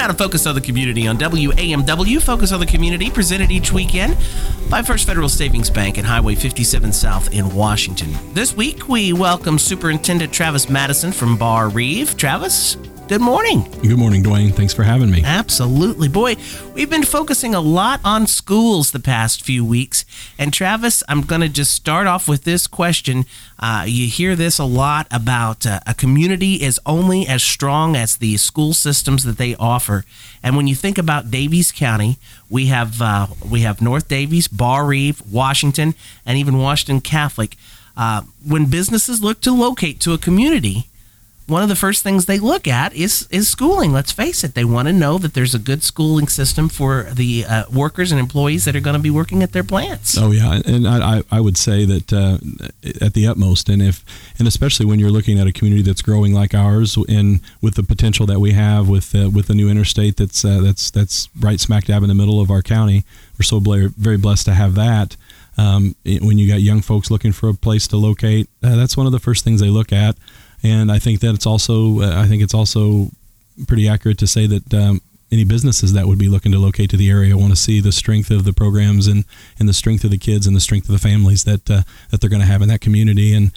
now to Focus on the Community on WAMW. Focus on the Community, presented each weekend by First Federal Savings Bank and Highway 57 South in Washington. This week, we welcome Superintendent Travis Madison from Bar Reeve. Travis, good morning. Good morning, Dwayne. Thanks for having me. Absolutely. Boy, we've been focusing a lot on schools the past few weeks. And Travis, I'm going to just start off with this question. You hear this a lot about a community is only as strong as the school systems that they offer. And when you think about Daviess County, we have North Daviess, Bar Reeve, Washington, and even Washington Catholic. When businesses look to locate to a community, one of the first things they look at is schooling. Let's face it. They want to know that there's a good schooling system for the workers and employees that are going to be working at their plants. Oh, yeah. And I would say that at the utmost, and especially when you're looking at a community that's growing like ours, and with the potential that we have with the new interstate that's right smack dab in the middle of our county, we're so very blessed to have that. When you got young folks looking for a place to locate, that's one of the first things they look at. And I think that it's also pretty accurate to say that any businesses that would be looking to locate to the area want to see the strength of the programs and the strength of the kids and the strength of the families that they're going to have in that community. And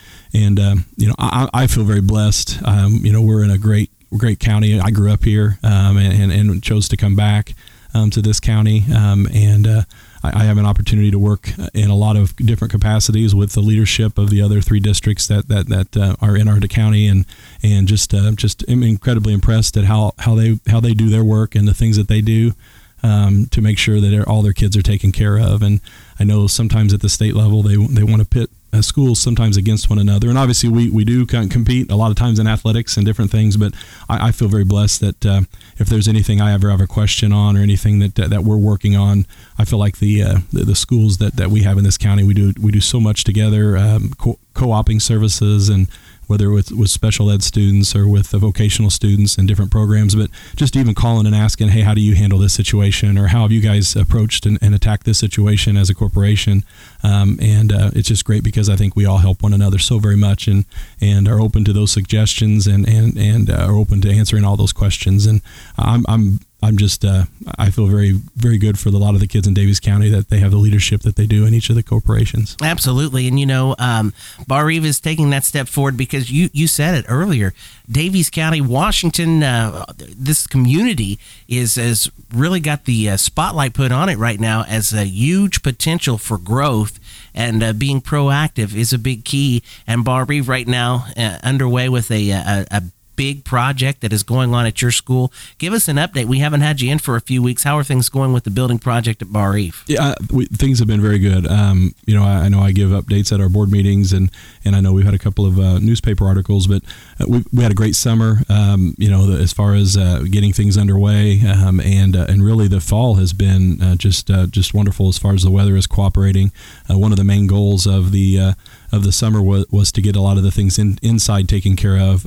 I feel very blessed. We're in a great county. I grew up here and chose to come back to this county. I have an opportunity to work in a lot of different capacities with the leadership of the other three districts that are in our county, and just am incredibly impressed at how they do their work and the things that they do to make sure that all their kids are taken care of. And I know sometimes at the state level they want to pit schools sometimes against one another, and obviously we do compete a lot of times in athletics and different things, but I feel very blessed that if there's anything I ever have a question on or anything that we're working on, I feel like the schools that we have in this county, we do so much together, co-oping services, and whether with special ed students or with the vocational students and different programs, but just even calling and asking, hey, how do you handle this situation, or how have you guys approached and attacked this situation as a corporation? It's just great because I think we all help one another so very much, and are open to those suggestions and are open to answering all those questions. And I'm just I feel very, very good for a lot of the kids in Daviess County that they have the leadership that they do in each of the corporations. Absolutely. And Bar Reeve is taking that step forward because you said it earlier. Daviess County, Washington, this community has really got the spotlight put on it right now as a huge potential for growth, and being proactive is a big key. And Bar Reeve right now underway with a big project that is going on at your school. Give us an update. We haven't had you in for a few weeks. How are things going with the building project at Bar Reeve? Yeah, things have been very good. I know I give updates at our board meetings, and I know we've had a couple of newspaper articles, but we had a great summer, as far as getting things underway, and really the fall has been just wonderful as far as the weather is cooperating. One of the main goals of the summer was to get a lot of the things inside taken care of.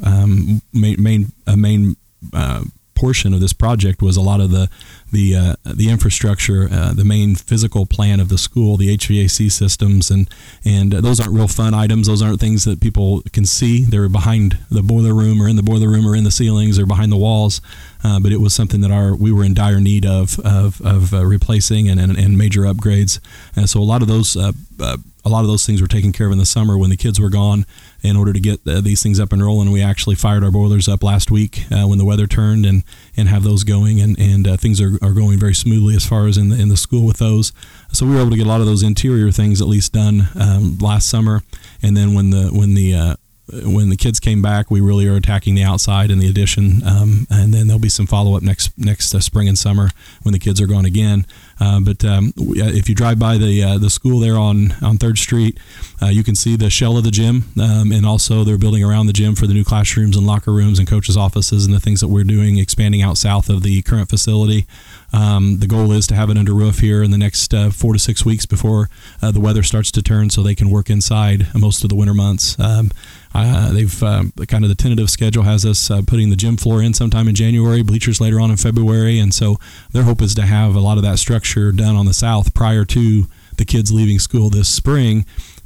Main portion of this project was a lot of the infrastructure, the main physical plan of the school, the HVAC systems, and those aren't real fun items. Those aren't things that people can see. They're behind the boiler room, or in the boiler room, or in the ceilings, or behind the walls. But it was something that we were in dire need of replacing and major upgrades. And so a lot of those things were taken care of in the summer when the kids were gone, in order to get these things up and rolling. We actually fired our boilers up last week when the weather turned, and have those going, and things are going very smoothly as far as in the school with those. So we were able to get a lot of those interior things at least done last summer, and then when the kids came back, we really are attacking the outside and the addition, and then there'll be some follow-up next spring and summer when the kids are gone again. But if you drive by the school there on 3rd Street, you can see the shell of the gym, and also they're building around the gym for the new classrooms and locker rooms and coaches' offices and the things that we're doing, expanding out south of the current facility. The goal is to have it under roof here in the next 4 to 6 weeks before the weather starts to turn, so they can work inside most of the winter months. They've kind of the tentative schedule has us putting the gym floor in sometime in January, bleachers later on in February, and so their hope is to have a lot of that structure done on the south prior to the kids leaving school this spring,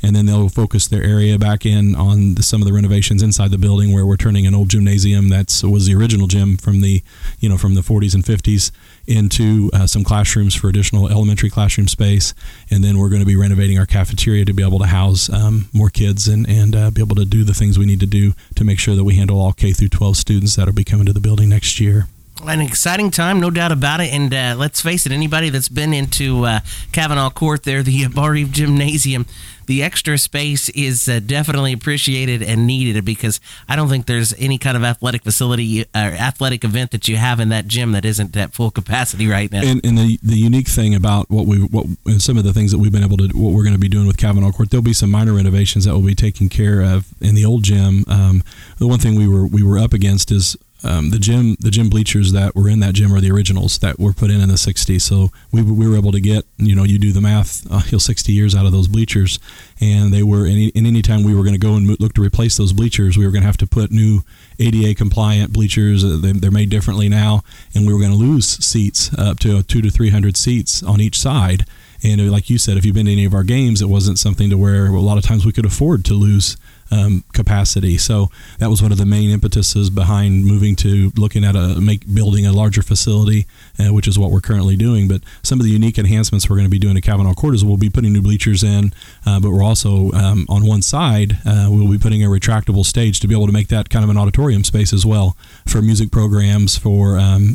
and then they'll focus their area back in on some of the renovations inside the building, where we're turning an old gymnasium that was the original gym from the 40s and 50s into some classrooms for additional elementary classroom space. And then we're going to be renovating our cafeteria to be able to house more kids and be able to do the things we need to do to make sure that we handle all K through 12 students that will be coming to the building next year. An exciting time, no doubt about it. And let's face it, anybody that's been into Cavanaugh Court there, the Bar Eve Gymnasium, the extra space is definitely appreciated and needed, because I don't think there's any kind of athletic facility or athletic event that you have in that gym that isn't at full capacity right now. And the unique thing about some of the things that we've been able to, what we're going to be doing with Cavanaugh Court, there'll be some minor renovations that will be taken care of in the old gym. The one thing we were up against is the gym bleachers that were in that gym are the originals that were put in the 60s. So we were able to get, you do the math, 60 years out of those bleachers, and they were, any time we were going to go and look to replace those bleachers, we were going to have to put new ADA compliant bleachers. They're made differently now, and we were going to lose seats up to 200 to 300 seats on each side. And like you said, if you've been to any of our games, it wasn't something to where a lot of times we could afford to lose capacity. So that was one of the main impetuses behind moving to looking at building a larger facility, which is what we're currently doing. But some of the unique enhancements we're going to be doing at Cavanaugh Court is we'll be putting new bleachers in, but we're also on one side we'll be putting a retractable stage to be able to make that kind of an auditorium space as well for music programs, for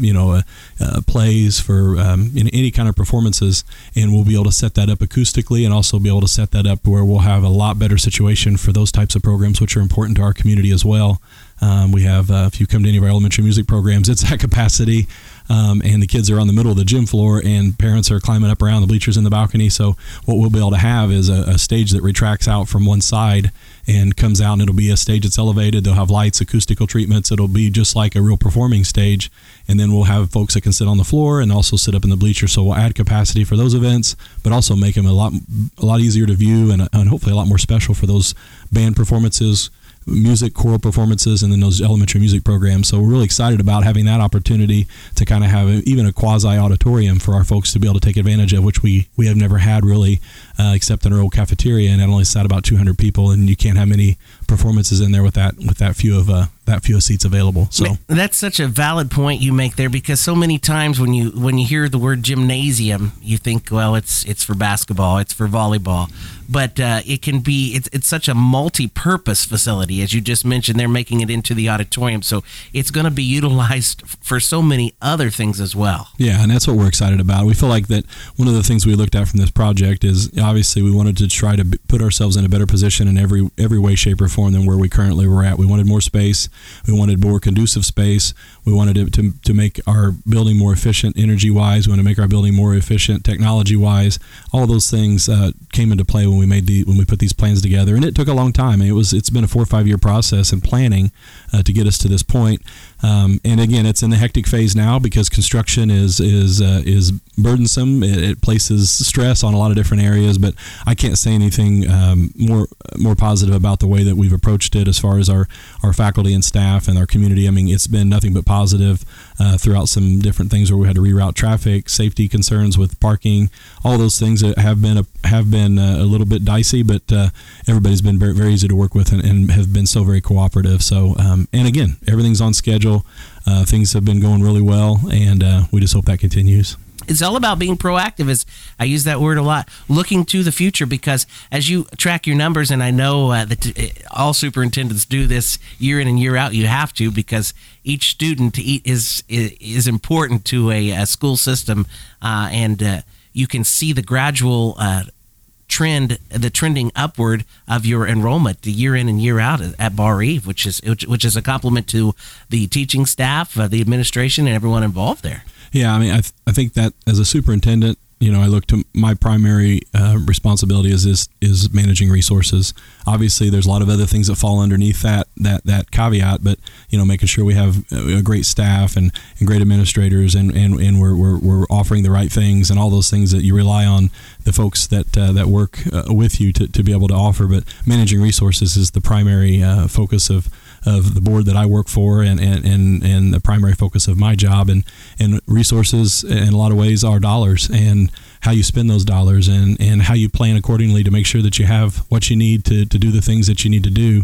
plays, for any kind of performances, and we'll be able to set that up acoustically and also be able to set that up where we'll have a lot better situation for those types of programs, which are important to our community as well. We have, if you come to any of our elementary music programs, it's at capacity, and the kids are on the middle of the gym floor, and parents are climbing up around the bleachers in the balcony. So what we'll be able to have is a stage that retracts out from one side and comes out, and it'll be a stage that's elevated. They'll have lights, acoustical treatments. It'll be just like a real performing stage. And then we'll have folks that can sit on the floor and also sit up in the bleachers. So we'll add capacity for those events, but also make them a lot easier to view and hopefully a lot more special for those band performances, music, choral performances, and then those elementary music programs. So we're really excited about having that opportunity to kind of have even a quasi auditorium for our folks to be able to take advantage of, which we have never had really, except in our old cafeteria, and it only sat about 200 people, and you can't have many performances in there with that few of seats available. So that's such a valid point you make there, because so many times when you hear the word gymnasium, you think, well, it's for basketball, it's for volleyball, but it can be it's such a multi-purpose facility. As you just mentioned, they're making it into the auditorium, so it's going to be utilized for so many other things as well. Yeah, and that's what we're excited about. We feel like that one of the things we looked at from this project is obviously we wanted to try to put ourselves in a better position in every way, shape, or form than where we currently were at. We wanted more space. We wanted more conducive space. We wanted to make our building more efficient energy-wise. We wanted to make our building more efficient technology-wise. All those things came into play when we put these plans together, and it took a long time. It's been a 4 or 5 year process in planning to get us to this point. And again, it's in the hectic phase now because construction is burdensome. It places stress on a lot of different areas, but I can't say anything more positive about the way that we've approached it as far as our faculty and staff and our community. I mean, it's been nothing but positive throughout some different things where we had to reroute traffic, safety concerns with parking, all those things that have been a little bit dicey, but everybody's been very, very easy to work with and have been so very cooperative. So, and again, everything's on schedule. Things have been going really well, and we just hope that continues. It's all about being proactive, as I use that word a lot, looking to the future, because as you track your numbers, and I know that all superintendents do this year in and year out, you have to, because each student is important to a school system, and you can see the gradual trending upward of your enrollment year in and year out at Bar Eve, which is a compliment to the teaching staff, the administration, and everyone involved there. Yeah, I mean, I think that as a superintendent, I look to my primary responsibility is managing resources. Obviously, there's a lot of other things that fall underneath that caveat, but making sure we have a great staff and great administrators, and we're offering the right things and all those things that you rely on the folks that work with you to be able to offer. But managing resources is the primary focus of the board that I work for, and the primary focus of my job, and resources in a lot of ways are dollars, and how you spend those dollars and how you plan accordingly to make sure that you have what you need to do the things that you need to do.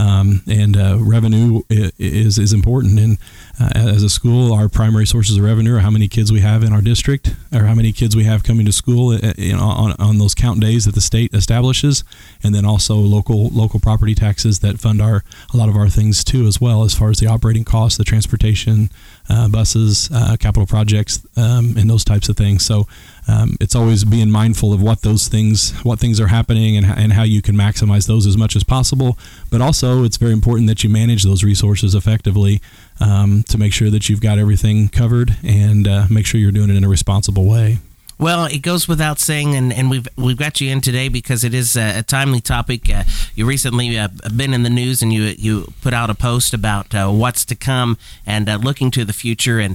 Revenue is important. And as a school, our primary sources of revenue are how many kids we have in our district, or how many kids we have coming to school on those count days that the state establishes, and then also local property taxes that fund a lot of our things too, as well, as far as the operating costs, the transportation, buses, capital projects, and those types of things. So it's always being mindful of what things are happening and how you can maximize those as much as possible. But also, it's very important that you manage those resources effectively to make sure that you've got everything covered and make sure you're doing it in a responsible way. Well, it goes without saying, and we've got you in today because it is a timely topic. You recently been in the news, and you put out a post about what's to come and looking to the future. And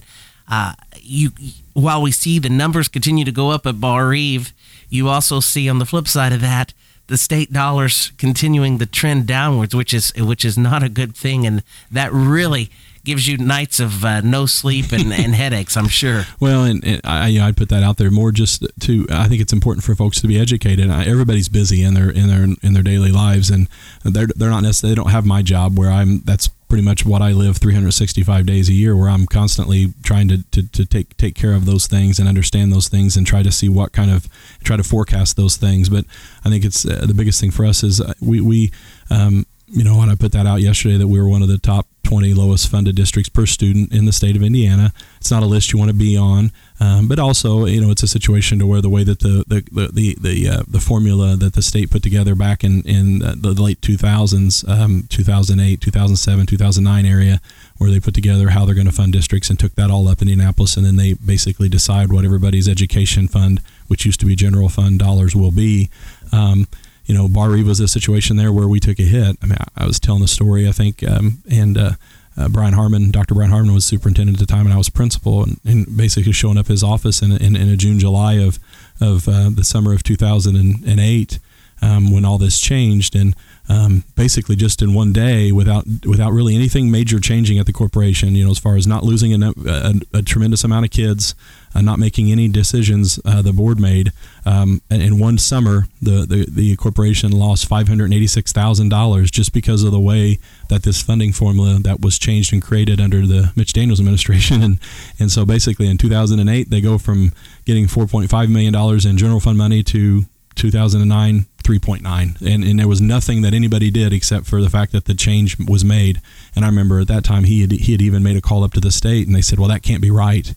while we see the numbers continue to go up at Bar Eve, you also see on the flip side of that the state dollars continuing the trend downwards, which is not a good thing, and that really gives you nights of no sleep and headaches, I'm sure. Well, and I'd put that out there more just to. I think it's important for folks to be educated. Everybody's busy in their daily lives, and they're not necessarily. They don't have my job where that's pretty much what I live 365 days a year, where I'm constantly trying to take care of those things and understand those things and try to see try to forecast those things. But I think it's the biggest thing for us is we and I put that out yesterday that we were one of the top 20 lowest funded districts per student in the state of Indiana. It's not a list you want to be on, but also it's a situation to where the way that the formula that the state put together back in the late 2000s, 2008, 2007, 2009 area, where they put together how they're going to fund districts and took that all up in Indianapolis, and then they basically decide what everybody's education fund, which used to be general fund dollars, will be. Bar Eve was a situation there where we took a hit. I mean, I was telling a story, I think, Brian Harmon, Dr. Brian Harmon was superintendent at the time, and I was principal, and basically showing up his office in a June, July of the summer of 2008 when all this changed, and basically just in one day, without really anything major changing at the corporation, as far as not losing a tremendous amount of kids, not making any decisions the board made. In one summer, the corporation lost $586,000 just because of the way that this funding formula that was changed and created under the Mitch Daniels administration. And so basically in 2008, they go from getting $4.5 million in general fund money to 2009, 3.9, and there was nothing that anybody did except for the fact that the change was made. And I remember at that time he had even made a call up to the state, and they said, well, that can't be right.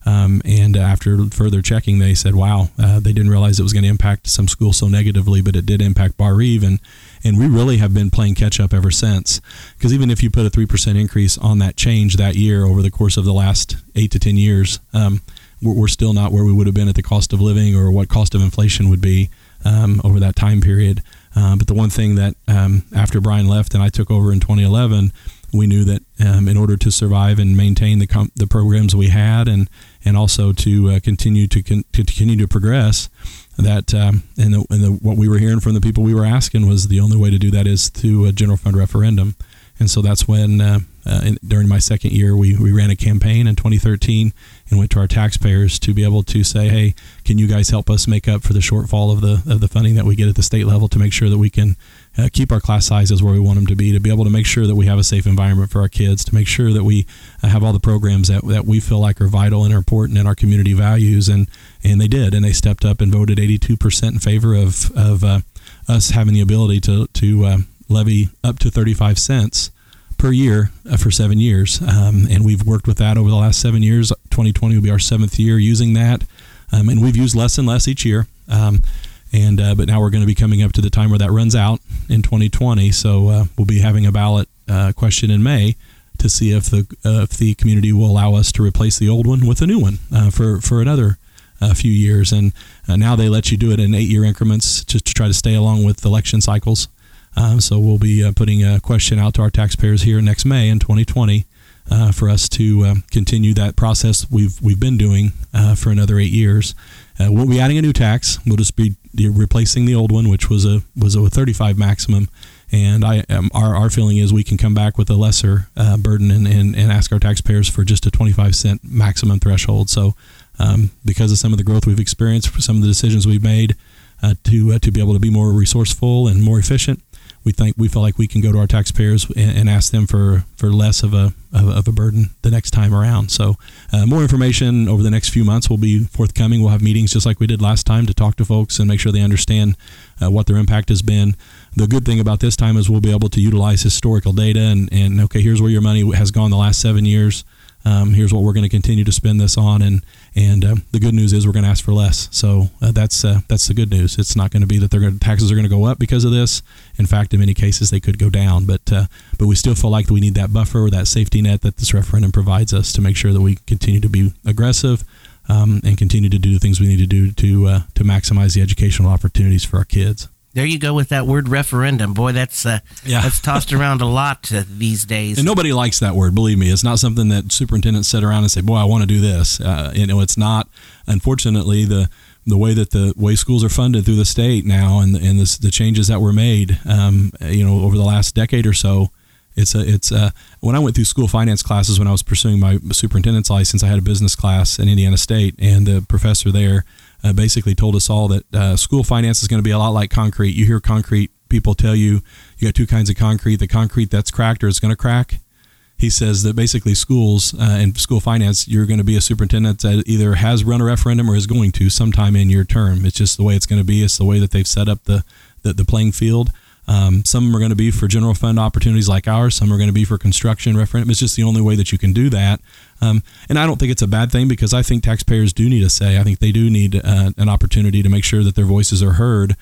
And after further checking, they said, wow, they didn't realize it was going to impact some schools so negatively, but it did impact Bar Eve. And we really have been playing catch up ever since, because even if you put a 3% increase on that change that year over the course of the last 8 to 10 years, we're still not where we would have been at the cost of living or what cost of inflation would be over that time period. But the one thing that after Brian left and I took over in 2011, we knew that in order to survive and maintain the programs we had, and also to continue to progress, that what we were hearing from the people we were asking was the only way to do that is through a general fund referendum. And so that's when during my second year we ran a campaign in 2013 and went to our taxpayers to be able to say, hey, can you guys help us make up for the shortfall of the funding that we get at the state level to make sure that we can keep our class sizes where we want them to be able to make sure that we have a safe environment for our kids, to make sure that we have all the programs that we feel like are vital and are important in our community values. And they did, and they stepped up and voted 82% in favor of us having the ability to levy up to 35 cents per year for 7 years. And we've worked with that over the last 7 years. 2020 will be our 7th year using that. And we've used less and less each year. But now we're going to be coming up to the time where that runs out in 2020. So we'll be having a ballot question in May to see if the community will allow us to replace the old one with a new one for another few years. And now they let you do it in 8-year increments to try to stay along with election cycles. So we'll be putting a question out to our taxpayers here next May in 2020 for us to continue that process we've been doing for another 8 years. We'll be adding a new tax. We'll just be replacing the old one, which was a 35 maximum. And our feeling is we can come back with a lesser burden and ask our taxpayers for just a 25 cent maximum threshold. So because of some of the growth we've experienced, for some of the decisions we've made to be able to be more resourceful and more efficient. We feel like we can go to our taxpayers and ask them for less of a burden the next time around. So more information over the next few months will be forthcoming. We'll have meetings just like we did last time to talk to folks and make sure they understand what their impact has been. The good thing about this time is we'll be able to utilize historical data and okay, here's where your money has gone the last 7 years. Here's what we're going to continue to spend this on, and the good news is we're going to ask for less. So that's the good news. It's not going to be that taxes are going to go up because of this. In fact, in many cases they could go down. But we still feel like we need that buffer, or that safety net that this referendum provides us to make sure that we continue to be aggressive and continue to do the things we need to do to maximize the educational opportunities for our kids. There you go with that word referendum. Boy, that's tossed around a lot these days. And nobody likes that word, believe me. It's not something that superintendents sit around and say, boy, I want to do this. It's not. Unfortunately, the way that the way schools are funded through the state now and the changes that were made, over the last decade or so, it's when I went through school finance classes when I was pursuing my superintendent's license, I had a business class at Indiana State, and the professor there basically told us all that school finance is going to be a lot like concrete. You hear concrete people tell you got two kinds of concrete: the concrete that's cracked or it's going to crack. He says that basically schools and school finance, you're going to be a superintendent that either has run a referendum or is going to sometime in your term. It's just the way it's going to be. It's the way that they've set up the playing field. Some are going to be for general fund opportunities like ours. Some are going to be for construction referendum. It's just the only way that you can do that. And I don't think it's a bad thing, because I think taxpayers do need a say. I think they do need an opportunity to make sure that their voices are heard.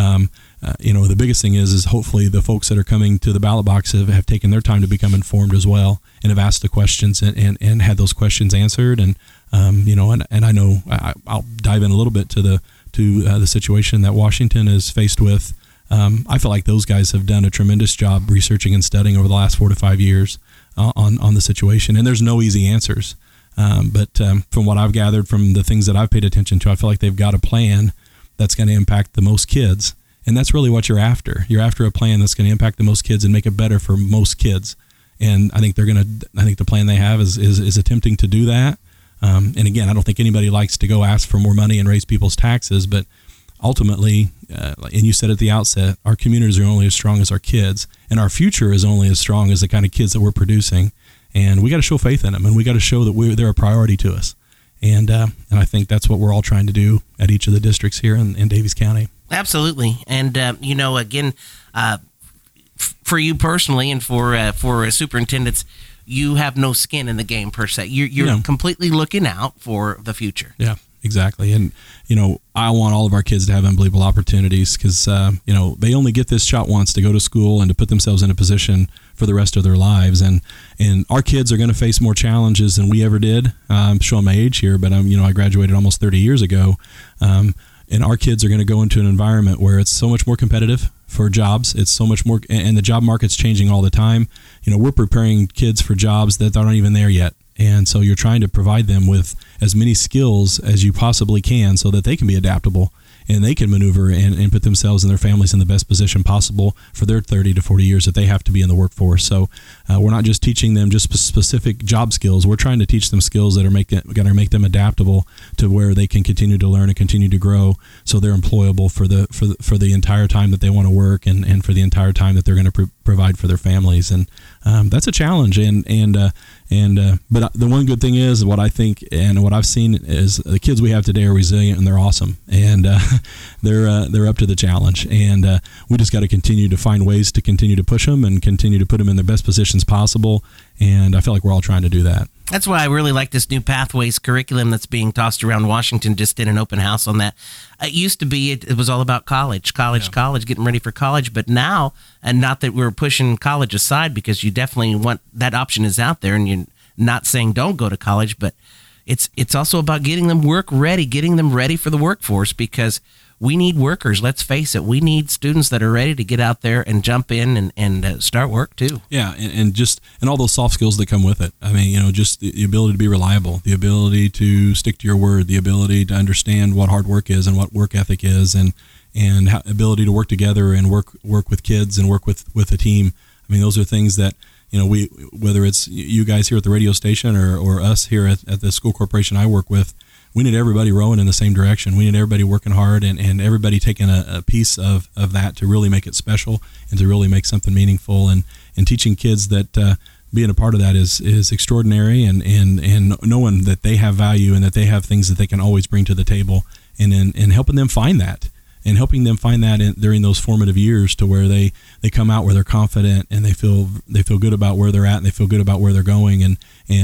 The biggest thing is hopefully the folks that are coming to the ballot box have taken their time to become informed as well, and have asked the questions and had those questions answered. And I know I'll dive in a little bit to the situation that Washington is faced with. I feel like those guys have done a tremendous job researching and studying over the last 4 to 5 years on the situation, and there's no easy answers. But from what I've gathered from the things that I've paid attention to, I feel like they've got a plan that's going to impact the most kids, and that's really what you're after. You're after a plan that's going to impact the most kids and make it better for most kids. And I think the plan they have is attempting to do that. And again, I don't think anybody likes to go ask for more money and raise people's taxes, but ultimately, and you said at the outset, our communities are only as strong as our kids, and our future is only as strong as the kind of kids that we're producing. And we got to show faith in them, and we got to show that they're a priority to us. And I think that's what we're all trying to do at each of the districts here in Daviess County. Absolutely. And, again, for you personally and for superintendents, you have no skin in the game per se. You're completely looking out for the future. Yeah. Exactly. And, I want all of our kids to have unbelievable opportunities, because, they only get this shot once to go to school and to put themselves in a position for the rest of their lives. And our kids are going to face more challenges than we ever did. I'm showing my age here, but I graduated almost 30 years ago. And our kids are going to go into an environment where it's so much more competitive for jobs. It's so much more, and the job market's changing all the time. We're preparing kids for jobs that aren't even there yet. And so you're trying to provide them with as many skills as you possibly can so that they can be adaptable and they can maneuver and put themselves and their families in the best position possible for their 30 to 40 years that they have to be in the workforce. So we're not just teaching them just specific job skills. We're trying to teach them skills that are going to make them adaptable to where they can continue to learn and continue to grow, so they're employable for the entire time that they want to work and for the entire time that they're going to provide for their families. And that's a challenge. But the one good thing is, what I think and what I've seen is the kids we have today are resilient and they're awesome, and they're up to the challenge. And we just got to continue to find ways to continue to push them and continue to put them in the best positions possible. And I feel like we're all trying to do that. That's why I really like this new Pathways curriculum that's being tossed around. Washington just did an open house on that. It used to be, it was all about college, getting ready for college. But now, and not that we're pushing college aside, because you definitely want, that option is out there, and you're not saying don't go to college, but it's also about getting them work ready, getting them ready for the workforce, because we need workers. Let's face it. We need students that are ready to get out there and jump in and start work too. Yeah. And all those soft skills that come with it. I mean, just the ability to be reliable, the ability to stick to your word, the ability to understand what hard work is and what work ethic is, and ability to work together and work with kids and work with a team. I mean, those are things that, whether it's you guys here at the radio station or us here at the school corporation I work with, we need everybody rowing in the same direction. We need everybody working hard and everybody taking a piece of that to really make it special and to really make something meaningful, and teaching kids that being a part of that is extraordinary, and knowing that they have value and that they have things that they can always bring to the table, and helping them find that. And helping them find that during those formative years, to where they come out where they're confident and they feel good about where they're at, and they feel good about where they're going, and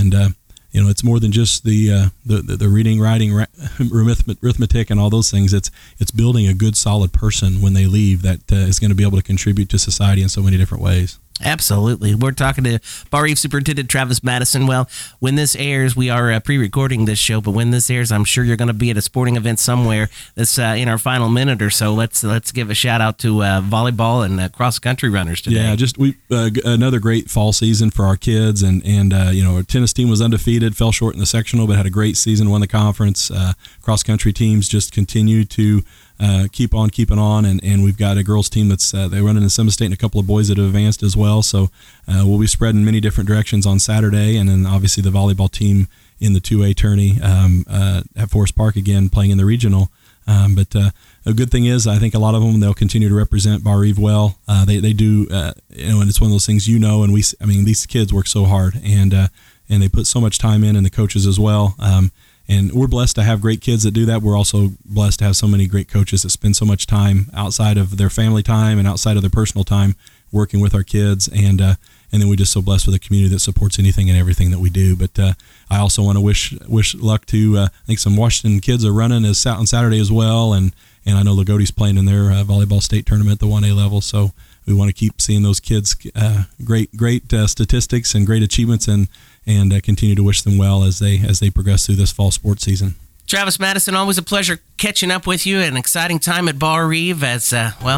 it's more than just the reading, writing, arithmetic, and all those things. It's building a good, solid person when they leave that is going to be able to contribute to society in so many different ways. Absolutely. We're talking to Bar Reef Superintendent Travis Madison. Well, when this airs, we are pre-recording this show, but when this airs, I'm sure you're going to be at a sporting event somewhere this in our final minute or so. Let's give a shout out to volleyball and cross-country runners today. Yeah, just another great fall season for our kids, and our tennis team was undefeated, fell short in the sectional, but had a great season, won the conference. Cross-country teams just continue to keep on keeping on, and we've got a girls team that's they're running in Summit State, and a couple of boys that have advanced as well. So we'll be spreading many different directions on Saturday, and then obviously the volleyball team in the 2A tourney at Forest Park again, playing in the regional. But a good thing is, I think a lot of them, they'll continue to represent Bar Eve well. They do, and it's one of those things, and these kids work so hard, and they put so much time in, and the coaches as well. And we're blessed to have great kids that do that. We're also blessed to have so many great coaches that spend so much time outside of their family time and outside of their personal time working with our kids. And then we're just so blessed with a community that supports anything and everything that we do. But I also want to wish luck to, I think some Washington kids are running on Saturday as well. And I know Lagoti's playing in their volleyball state tournament, the 1A level. So we want to keep seeing those kids, great statistics and great achievements, and continue to wish them well as they progress through this fall sports season. Travis Madison, always a pleasure catching up with you. An exciting time at Bar Eve as,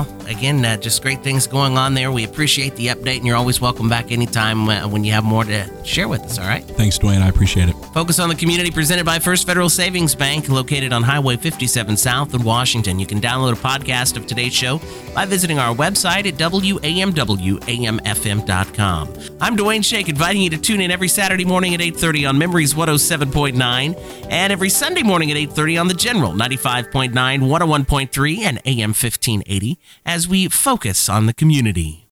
just great things going on there. We appreciate the update, and you're always welcome back anytime when you have more to share with us, all right? Thanks, Dwayne. I appreciate it. Focus on the Community, presented by First Federal Savings Bank, located on Highway 57 South in Washington. You can download a podcast of today's show by visiting our website at WAMWAMFM.com. I'm Dwayne Shake, inviting you to tune in every Saturday morning at 8:30 on Memories 107.9, and every Sunday morning at 8:30 on the General 95.9, 101.3, and AM 1580 as we focus on the community.